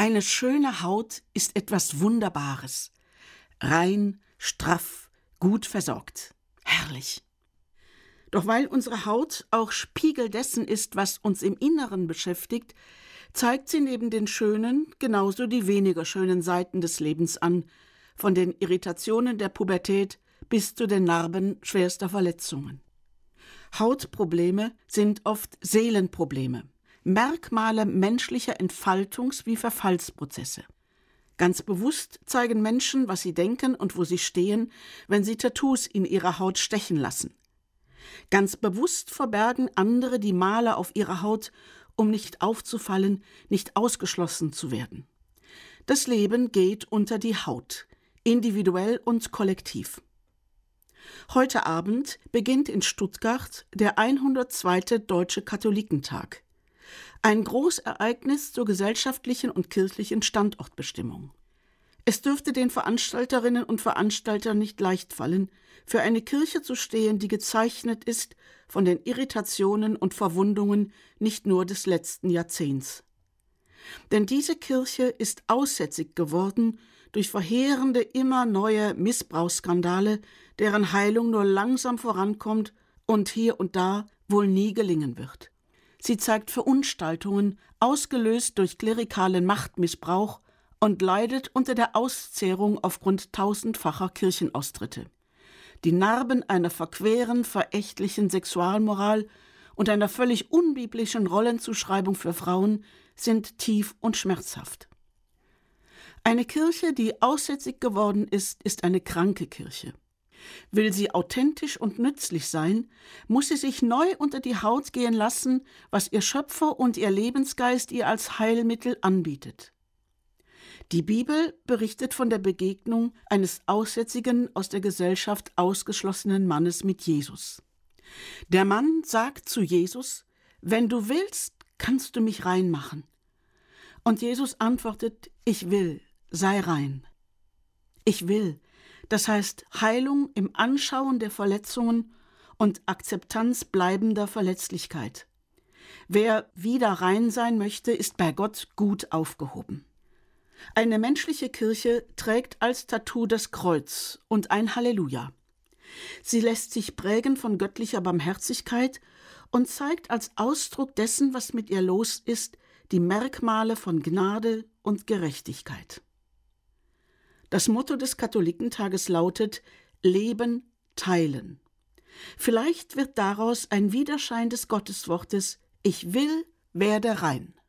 Eine schöne Haut ist etwas Wunderbares. Rein, straff, gut versorgt. Herrlich. Doch weil unsere Haut auch Spiegel dessen ist, was uns im Inneren beschäftigt, zeigt sie neben den schönen genauso die weniger schönen Seiten des Lebens an, von den Irritationen der Pubertät bis zu den Narben schwerster Verletzungen. Hautprobleme sind oft Seelenprobleme, Merkmale menschlicher Entfaltungs- wie Verfallsprozesse. Ganz bewusst zeigen Menschen, was sie denken und wo sie stehen, wenn sie Tattoos in ihrer Haut stechen lassen. Ganz bewusst verbergen andere die Male auf ihrer Haut, um nicht aufzufallen, nicht ausgeschlossen zu werden. Das Leben geht unter die Haut, individuell und kollektiv. Heute Abend beginnt in Stuttgart der 102. Deutsche Katholikentag. Ein Großereignis zur gesellschaftlichen und kirchlichen Standortbestimmung. Es dürfte den Veranstalterinnen und Veranstaltern nicht leicht fallen, für eine Kirche zu stehen, die gezeichnet ist von den Irritationen und Verwundungen nicht nur des letzten Jahrzehnts. Denn diese Kirche ist aussätzig geworden durch verheerende, immer neue Missbrauchsskandale, deren Heilung nur langsam vorankommt und hier und da wohl nie gelingen wird. Sie zeigt Verunstaltungen, ausgelöst durch klerikalen Machtmissbrauch, und leidet unter der Auszehrung aufgrund tausendfacher Kirchenaustritte. Die Narben einer verqueren, verächtlichen Sexualmoral und einer völlig unbiblischen Rollenzuschreibung für Frauen sind tief und schmerzhaft. Eine Kirche, die aussätzig geworden ist, ist eine kranke Kirche. Will sie authentisch und nützlich sein, muss sie sich neu unter die Haut gehen lassen, was ihr Schöpfer und ihr Lebensgeist ihr als Heilmittel anbietet. Die Bibel berichtet von der Begegnung eines aussätzigen, aus der Gesellschaft ausgeschlossenen Mannes mit Jesus. Der Mann sagt zu Jesus: „Wenn du willst, kannst du mich rein machen." Und Jesus antwortet: „Ich will, sei rein." Ich will, das heißt Heilung im Anschauen der Verletzungen und Akzeptanz bleibender Verletzlichkeit. Wer wieder rein sein möchte, ist bei Gott gut aufgehoben. Eine menschliche Kirche trägt als Tattoo das Kreuz und ein Halleluja. Sie lässt sich prägen von göttlicher Barmherzigkeit und zeigt als Ausdruck dessen, was mit ihr los ist, die Merkmale von Gnade und Gerechtigkeit. Das Motto des Katholikentages lautet: Leben, teilen. Vielleicht wird daraus ein Widerschein des Gotteswortes: Ich will, werde rein.